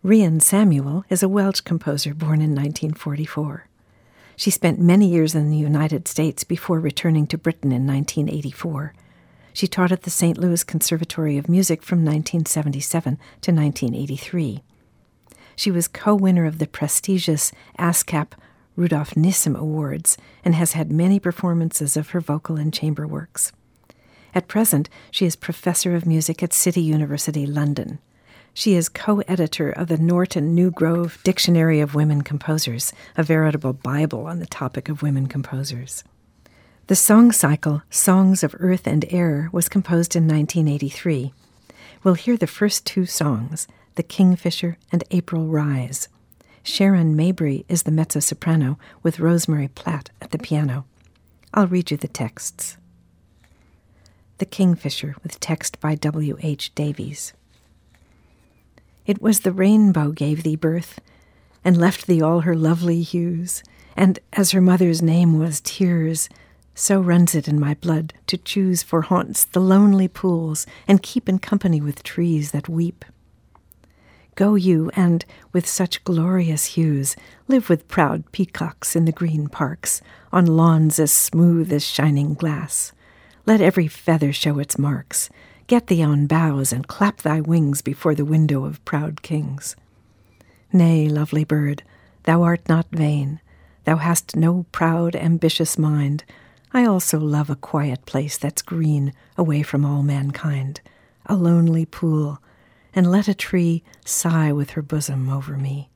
Rhian Samuel is a Welsh composer born in 1944. She spent many years in the United States before returning to Britain in 1984. She taught at the St. Louis Conservatory of Music from 1977 to 1983. She was co-winner of the prestigious ASCAP Rudolf Nissim Awards and has had many performances of her vocal and chamber works. At present, she is professor of music at City University, London. She is co-editor of the Norton New Grove Dictionary of Women Composers, a veritable Bible on the topic of women composers. The song cycle, Songs of Earth and Air, was composed in 1983. We'll hear the first two songs, The Kingfisher and April Rise. Sharon Mabry is the mezzo-soprano with Rosemary Platt at the piano. I'll read you the texts. The Kingfisher, with text by W.H. Davies. It was the rainbow gave thee birth, and left thee all her lovely hues, and as her mother's name was Tears, so runs it in my blood to choose for haunts the lonely pools, and keep in company with trees that weep. Go you, and, with such glorious hues, live with proud peacocks in the green parks, on lawns as smooth as shining glass. Let every feather show its marks. Get thee on boughs, and clap thy wings before the window of proud kings. Nay, lovely bird, thou art not vain. Thou hast no proud, ambitious mind. I also love a quiet place that's green, away from all mankind, a lonely pool, and let a tree sigh with her bosom over me.